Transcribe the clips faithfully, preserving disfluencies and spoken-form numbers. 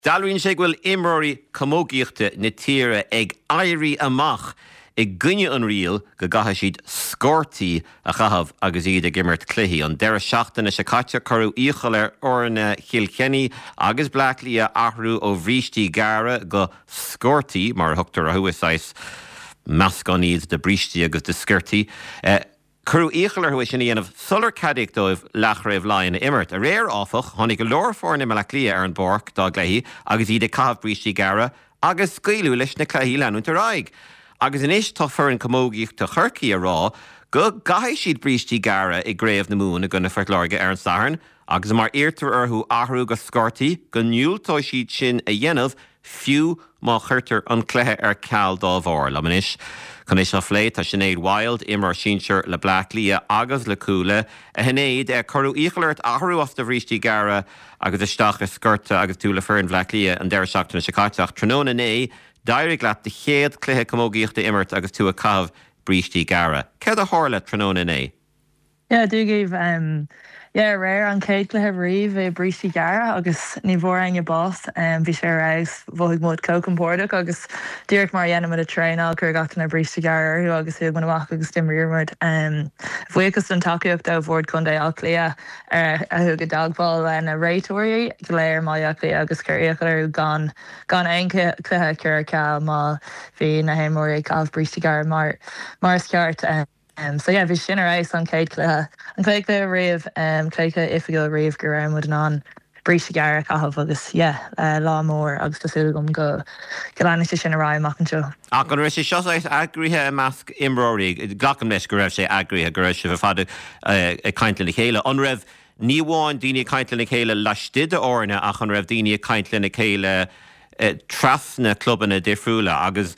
Dalríonn sé bhfuil imreoirí comógaíochta na tíre ag éirí amach i gcuine an rial go gatha siad scortaí a chahabh agus iad ag imirt cluichí. An deire seachtainna sa caite curú íochail ar orna Kilkenny agus Blackley a athrú ó bhrístí gara go scortaí mar thugtar a thuasáis meascán iad de brístí agus de scortaí. Uh, Curú íchalar hui sin íanamh sular cadic dóibh lech raibh láin imirt. A réir áfach, tháinig go leor fórna me le clia ar an borc dá gléithí agus iad ag cabh brístí gara agus scaoilú leis na claithí leanúnt ar aig. Agus in isis tá fear an comógaíocht a churcií a rá, go gaithí siad brístí gara i gréamh na mún a gona feirlárga ar an saharn, agus mar irtar arthú athrú go scortaí, go niúltóid siad sin a dhéanamh fiú má chuirtar an cléthe ar ceall dá bhór le manis. Chun é seo phléit tá Sinead Wild imar sínsir le Blackley agus le cúla a hinnéad ar curú íchalirt athrú off de bhrístí gara agus isteach a scorta agus tú le fearn Blackley an deir seachtainna sa caiteach tróna né dairigh leat de chéad cluiche comógaíochta imirt agus tú a cabh brístí gara. Céad a tharla tróna né? Yeah, do give um yeah, rare an céad cluiche riomh i brístí gara agus ní bhór aine bás um, bhí sé raibh bhóigh mód cócampórdach agus dúireach mar dhéanam a tréinál chuir gachtain na brístí gara arthú agus thuag man amach agus timríormid. Um, bhuichas an takeíocht dá bhór chun é alclia ar a thug a dagbáil na réitóirí go léir má alclia agus chuíoch ar gan gan aon cluiche cur ceall má bhí na héimóirí cabh brístí gara mar mar ceart. Um, Um, so yeah, bhí sin ar éis an céad cluiche. An céad cluiche riamh, um, cléiche ifigiúil riamh go raibh mud an brístí gara cahabh agus, yeah, uh, lá mór agus tásúla gom go go leanna sé sin a rá amach an seo. Ach, gan raibh sé seo éis agríthe measc imreoirí, ghlachan leis go raibh sé agríthe go raibh sé bh fada i caintleán na chéile. An raibh ní bháin daoine caintleán na chéile leistíde orna ach an raibh daoine caintleán na chéile Uh, trasna clubanna difriúla agus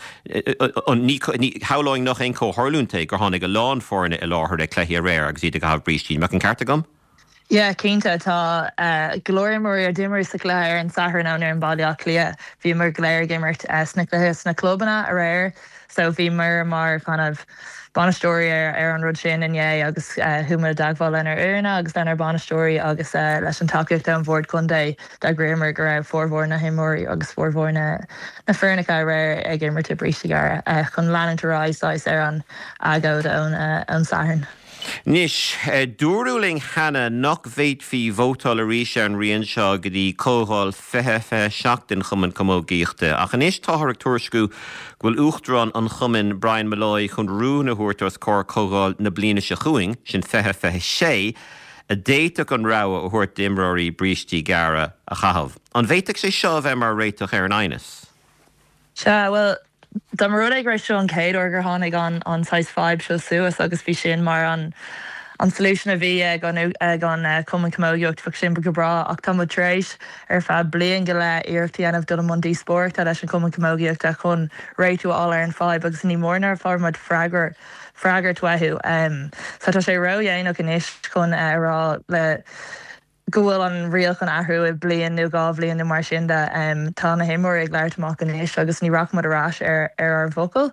haláing nach ein cóthirlúnta gur tháinig go lán fórna i láthair de cléithí réir agus iad a gabh brístí. Meach an carta gom? Yeah, cínta tá uh, glórimóí ar dimir sa léir an sahar ná ar an bailíach lia. Bhí mar gléir gimmert uh, sna cluiche sna clubanna a réir, so bhí mar mar kind of banastóí ar, ar an rud sin in é agus uh, thumar a dagháil lenar uirna agus lenar banastóí agus uh, leis an takeíocht an bhór chundé de gréimar go raibh fórmhór na himóirí agus fórmhór na, na fearnacha réir ag gimmert a brístí gara uh, chun leanantarráisáis ar an agóid ón uh, an saharn. Nis, uh, dúrúling hana nach bhéit fi vótal a ríise an rion seo go dtí cóháil fethe fethe seachtain chumann comógaíochta. Ach an is táthraigh tuairisciú bhfuil uachtarán an chumann Brian Malloy chun rúna thuirtas cór cóháil na bliana se chuing, sin fethe fethe sé, a déiteach an ráha a thuirt imreoirí brístí gara a chahabh. An bhéiteach sé seo bheith mar réiteach ar an ainas? Se, well, Dá mar rud ag raibh seo an céad or gur tháinig an an size five seo suas agus bhí sin mar an an solution a bhí ag an ag an uh, cumann comógaíocht fach sin go bra ach tá muid tréis ar feadh bliain go le iarrachtaí anamh dul an dí sport a leis an cumann comógaíocht a chun réitú all ar an five agus ní mórnar formad freigar freigar tuathú. Um, so tá sé ro dhéanamh in isis chun uh, rá le gohfuil an rialch an athrú i blian nó gá blian nó mar sin de um, tá na himóir ag leirtamach an isis agus ní rach mud arás ar, ar ar vocal.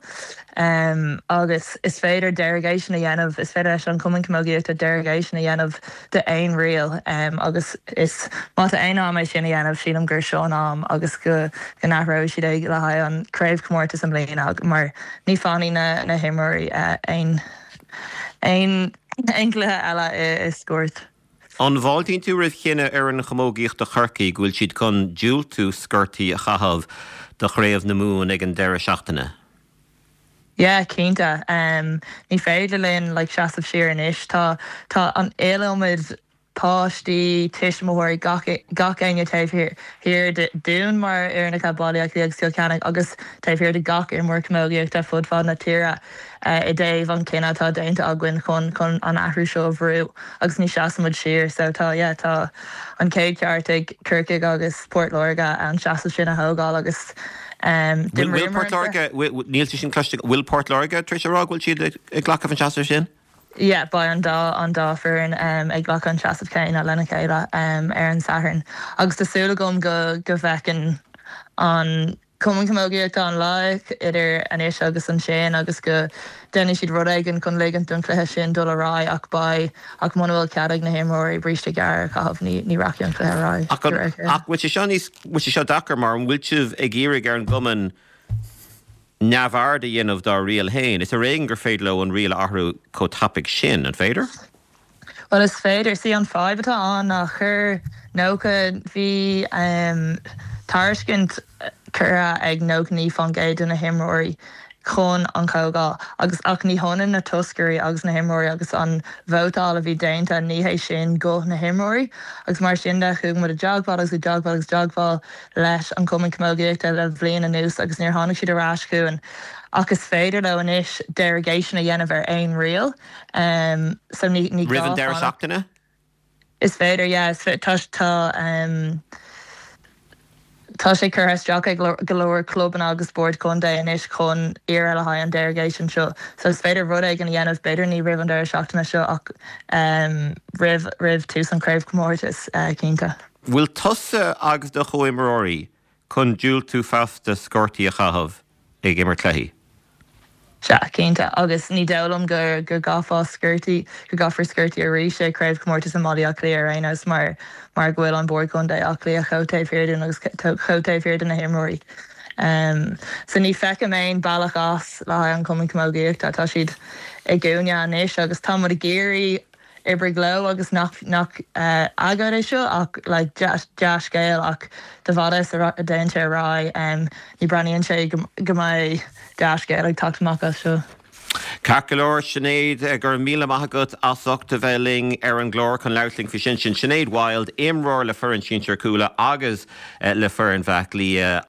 Um, agus is féidir derogation a dhéanamh, is féidir leis an cumann comógaíocht a derogation a dhéanamh de aon rial. Um, agus is má a aon am é sin a dhéanamh sínam gur seán am agus go go nachrá siad ag le haid an craobh comórtas an blian ag mar ní fánaí na, na himóirí uh, aon aon aon cluiche eile is scoirt. An bháiltíonn tú rih chinine ar an comógaíocht a churcaí ghfuil siad chun dúil tú scortaí a chahabh do chréamh na mún ag an deire seachtainna. Yeah, cínta. Um, ní féidir linn like, seasamh siar in isis. Tá, tá an éilmid páistí tiismóirí gach aine taobh hir dún mar ar na bailíocht ag síl ceannach agus taobh hir de gach ar mór comógaíocht a fud fád na tíre uh, i dtaobh an cinenne tá déanta aguain chun chun an athrú seo bhrú agus ní seasamid siar, so tá yeah, tá an céad ceart ag Kirkig agus Port Lorga an seasamh sin a thógáil agus um, Will Port Lorga, níl sin cloiste, Will Port Lorga Trisha Rog, will siad ag ghlacadh an seasamh sin? Yeah, by an da an da fearin um, ag ghlach an seasamh céine a lena chéile um, ar an saharn. Agus tásúla gom go go bhecin an Cumann Camogaíocht an lá idir an éis agus an sin agus go déine siad rud aigen chun légan don cluthe sin dul ará ach ba ach man bhfuil ceadaigh na himóirí bríiste gar chahabh ní ní raci an cluthe ará. Ach bhfuil sé seo níos bhfuil sé seo dachar mar an bhfuil sibh ag iarraigh ar an gcumann neamhharda dhéanamh dá rial hain. Is a réing gur féad le an rial athrú có tapig sin an féidir? Well is féidir sí an fáib atá an nach chur nócha bhí um, táircint cura ag nócha ní fan géad na himóirí chun an cógá agus ach ní honan na toscarí agus na himóirí agus an bhótáil a bhí déanta níhé sin go na himóirí agus mar sin de chuig mar a deagbáil agus a deagbáil agus deagbáil leis an Cumann Camogaíocht le bblion a nús agus níor tháinig siad arás chuin. Agus féidir le an is derogation a dhéanamh ar aon rial. Um, so ní ní Rivan deir seachtainna? Is féidir, yeah, is féidir tá tá um, Tá sé chur isteach ag golóir cluban agus board chun dé inis chun ar eile ha an derogation seo. So is féidir rud ag an dhéanamh beidir ní rih an deir seachtainna seo ach um, rih rih tús an craibh comórtas uh, cínta. Bhfuil tusa agus do choimóirí chun dúil tú fasta scortaí a chahabh ag immer cléí? Se cínta agus ní delamm gur gur gaá skirtí gur gafar skirtí a rí sé craibh cummórtas an modí a léir aos mar mar ghfuil an bord chun é ach lí a chotéh féidir agus chotéh féidir na himóirí. Um, so ní fecha méin bailach as le an Cumann Camogaíocht tá siad ag gúne an éis agus tá mar a géirí ibre gló agus nach nach uh, agad é seo ach le like, deas scéil ach de bhada a déinte rá um, ní braíonn sé go mai deas scéil ag taachtamach as seo. Carcolóir Sinead gur míle maithagad asachta bheling ar an glór chun leirling fi sin sin Sinead Wild imróir le fur an sin coola agus uh, le fur an bheith lí uh,